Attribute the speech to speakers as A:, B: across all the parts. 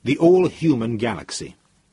A: The All-Human Galaxy.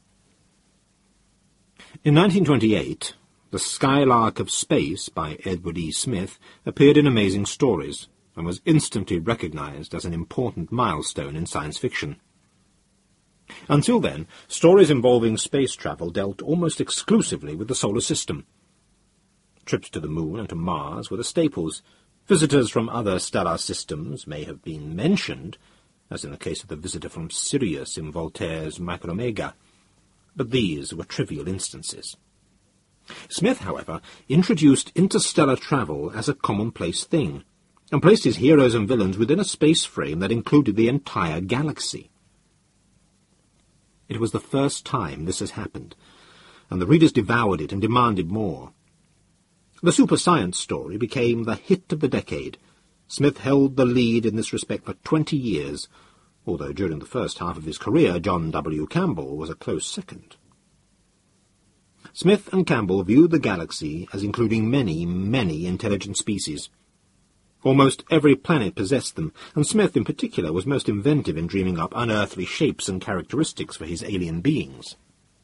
A: In 1928, The Skylark of Space by Edward E. Smith appeared in Amazing Stories and was instantly recognized as an important milestone in science fiction. Until then, stories involving space travel dealt almost exclusively with the solar system. Trips to the Moon and to Mars were the staples. Visitors from other stellar systems may have been mentioned, as in the case of the visitor from Sirius in Voltaire's Micromega, but these were trivial instances. Smith, however, introduced interstellar travel as a commonplace thing, and placed his heroes and villains within a space frame that included the entire galaxy. It was the first time this has happened, and the readers devoured it and demanded more. The super science story became the hit of the decade. Smith held the lead in this respect for 20 years, although during the first half of his career John W. Campbell was a close second. Smith and Campbell viewed the galaxy as including many, many intelligent species. Almost every planet possessed them, and Smith in particular was most inventive in dreaming up unearthly shapes and characteristics for his alien beings.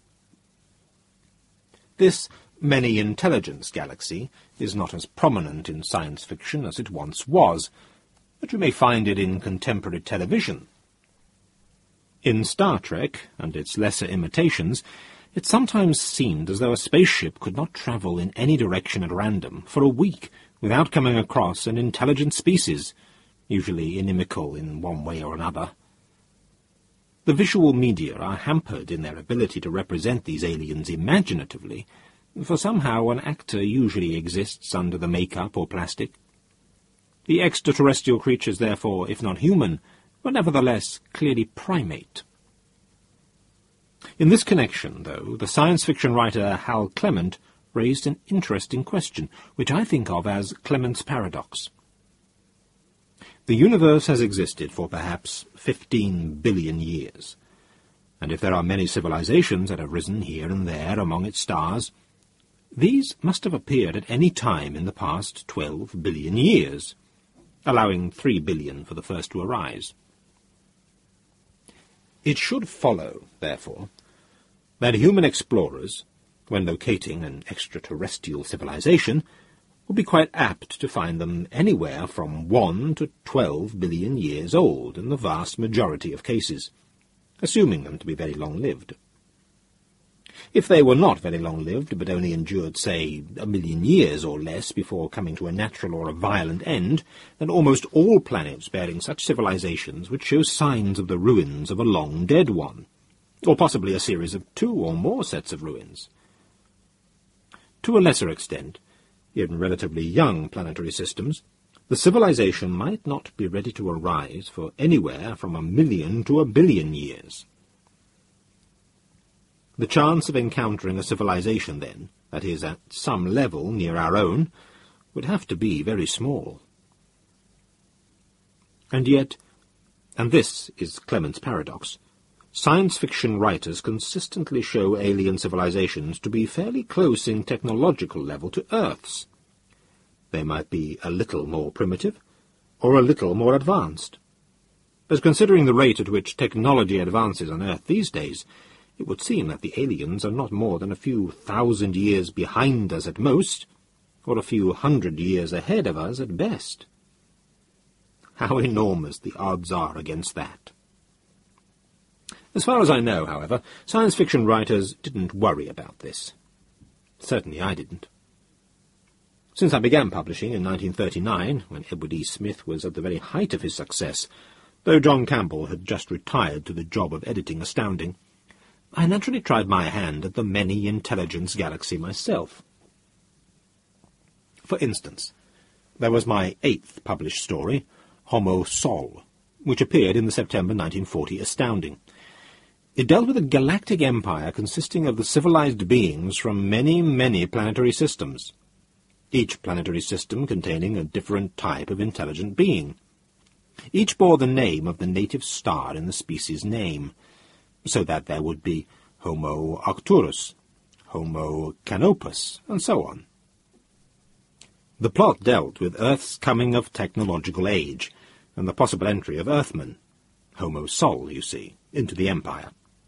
A: This many-intelligence galaxy is not as prominent in science fiction as it once was, but you may find it in contemporary television. In Star Trek, and its lesser imitations, it sometimes seemed as though a spaceship could not travel in any direction at random for a week without coming across an intelligent species, usually inimical in one way or another. The visual media are hampered in their ability to represent these aliens imaginatively, for somehow an actor usually exists under the make-up or plastic. The extraterrestrial creatures, therefore, if not human, were nevertheless clearly primate. In this connection, though, the science fiction writer Hal Clement raised an interesting question, which I think of as Clement's paradox. The universe has existed for perhaps 15 billion years, and if there are many civilizations that have risen here and there among its stars, these must have appeared at any time in the past 12 billion years, allowing 3 billion for the first to arise. It should follow, therefore, that human explorers, when locating an extraterrestrial civilization, would be quite apt to find them anywhere from 1 to 12 billion years old in the vast majority of cases, assuming them to be very long-lived. If they were not very long-lived, but only endured, say, 1 million years or less before coming to a natural or a violent end, then almost all planets bearing such civilizations would show signs of the ruins of a long-dead one, or possibly a series of 2 or more sets of ruins. To a lesser extent, in relatively young planetary systems, the civilization might not be ready to arise for anywhere from 1 million to 1 billion years. The chance of encountering a civilization, then, that is at some level near our own, would have to be very small. And yet, and this is Clement's paradox, science fiction writers consistently show alien civilizations to be fairly close in technological level to Earth's. They might be a little more primitive, or a little more advanced. As considering the rate at which technology advances on Earth these days, it would seem that the aliens are not more than a few 1,000 years behind us at most, or a few 100 years ahead of us at best. How enormous the odds are against that. As far as I know, however, science fiction writers didn't worry about this. Certainly I didn't. Since I began publishing in 1939, when Edward E. Smith was at the very height of his success, though John Campbell had just retired to the job of editing Astounding, I naturally tried my hand at the many-intelligence galaxy myself. For instance, there was my 8th published story, Homo Sol, which appeared in the September 1940 Astounding. It dealt with a galactic empire consisting of the civilized beings from many, many planetary systems, each planetary system containing a different type of intelligent being. Each bore the name of the native star in the species name, so that there would be Homo Arcturus, Homo Canopus, and so on. The plot dealt with Earth's coming of technological age, and the possible entry of Earthmen. Homo Sol, you see, into the Empire.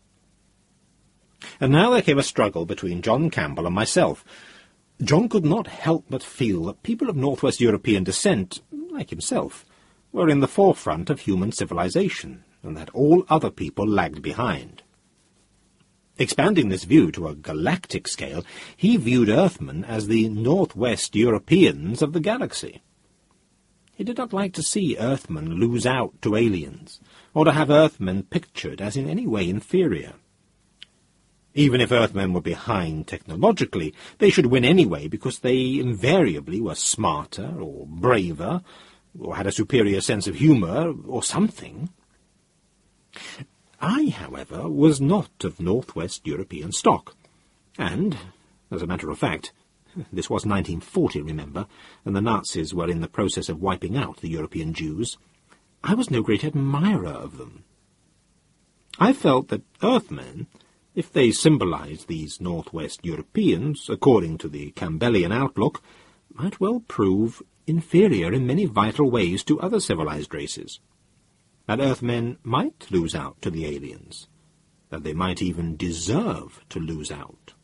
A: And now there came a struggle between John Campbell and myself. John could not help but feel that people of Northwest European descent, like himself, were in the forefront of human civilization, and that all other people lagged behind. Expanding this view to a galactic scale, he viewed Earthmen as the Northwest Europeans of the galaxy. He did not like to see Earthmen lose out to aliens, or to have Earthmen pictured as in any way inferior. Even if Earthmen were behind technologically, they should win anyway because they invariably were smarter or braver, or had a superior sense of humour, or something. I, however, was not of Northwest European stock, and, as a matter of fact, this was 1940, remember, and the Nazis were in the process of wiping out the European Jews, I was no great admirer of them. I felt that Earthmen, if they symbolized these Northwest Europeans, according to the Campbellian outlook, might well prove inferior in many vital ways to other civilized races. That Earthmen might lose out to the aliens, that they might even deserve to lose out.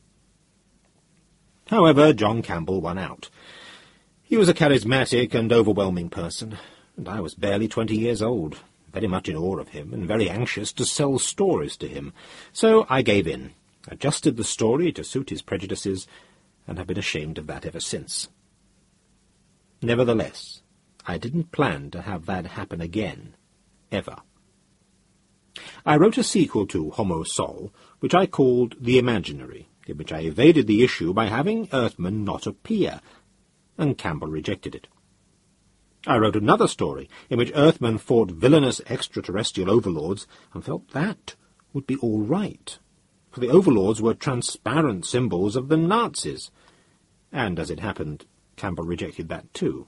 A: However, John Campbell won out. He was a charismatic and overwhelming person, and I was barely 20 years old, very much in awe of him, and very anxious to sell stories to him. So I gave in, adjusted the story to suit his prejudices, and have been ashamed of that ever since. Nevertheless, I didn't plan to have that happen again, ever. I wrote a sequel to Homo Sol, which I called The Imaginary, in which I evaded the issue by having Earthmen not appear, and Campbell rejected it. I wrote another story in which Earthmen fought villainous extraterrestrial overlords and felt that would be all right, for the overlords were transparent symbols of the Nazis, and, as it happened, Campbell rejected that too.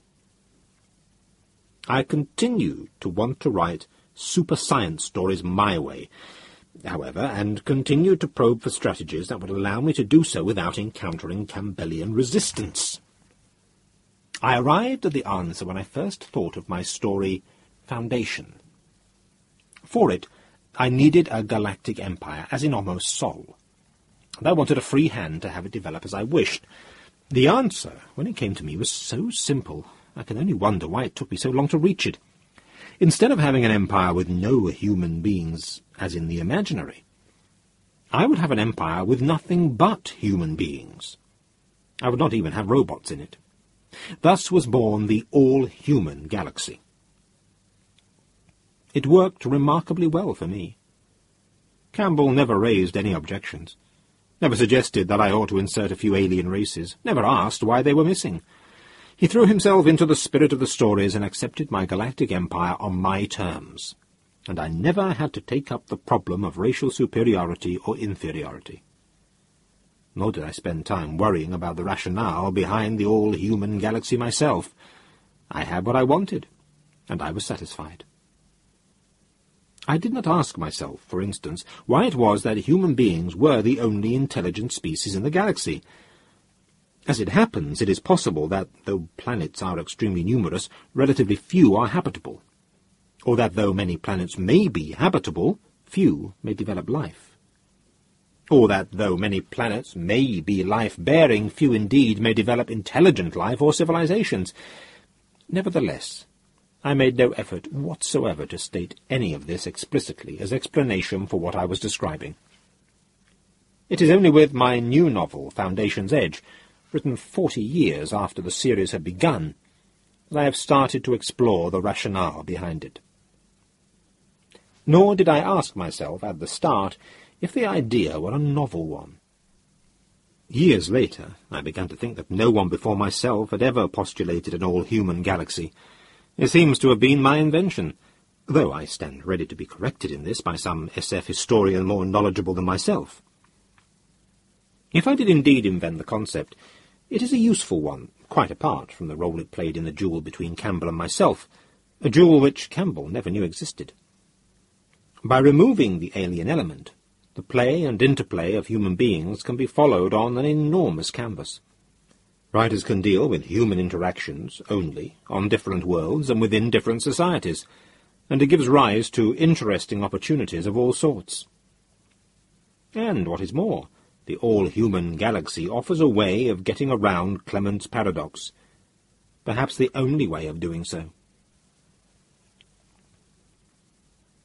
A: I continue to want to write super science stories my way, however, and continue to probe for strategies that would allow me to do so without encountering Campbellian resistance. I arrived at the answer when I first thought of my story, Foundation. For it, I needed a galactic empire, as in Homo Sol, and I wanted a free hand to have it develop as I wished. The answer, when it came to me, was so simple, I can only wonder why it took me so long to reach it. Instead of having an empire with no human beings, as in the imaginary, I would have an empire with nothing but human beings. I would not even have robots in it. Thus was born the all-human galaxy. It worked remarkably well for me. Campbell never raised any objections, never suggested that I ought to insert a few alien races, never asked why they were missing. He threw himself into the spirit of the stories and accepted my galactic empire on my terms, and I never had to take up the problem of racial superiority or inferiority. Nor did I spend time worrying about the rationale behind the all-human galaxy myself. I had what I wanted, and I was satisfied. I did not ask myself, for instance, why it was that human beings were the only intelligent species in the galaxy. As it happens, it is possible that, though planets are extremely numerous, relatively few are habitable, or that though many planets may be habitable, few may develop life. Or that, though many planets may be life-bearing, few indeed may develop intelligent life or civilizations. Nevertheless, I made no effort whatsoever to state any of this explicitly as explanation for what I was describing. It is only with my new novel, Foundation's Edge, written 40 years after the series had begun, that I have started to explore the rationale behind it. Nor did I ask myself at the start if the idea were a novel one. Years later, I began to think that no one before myself had ever postulated an all-human galaxy. It seems to have been my invention, though I stand ready to be corrected in this by some SF historian more knowledgeable than myself. If I did indeed invent the concept, it is a useful one, quite apart from the role it played in the duel between Campbell and myself, a duel which Campbell never knew existed. By removing the alien element, the play and interplay of human beings can be followed on an enormous canvas. Writers can deal with human interactions only, on different worlds and within different societies, and it gives rise to interesting opportunities of all sorts. And, what is more, the all-human galaxy offers a way of getting around Clement's paradox, perhaps the only way of doing so.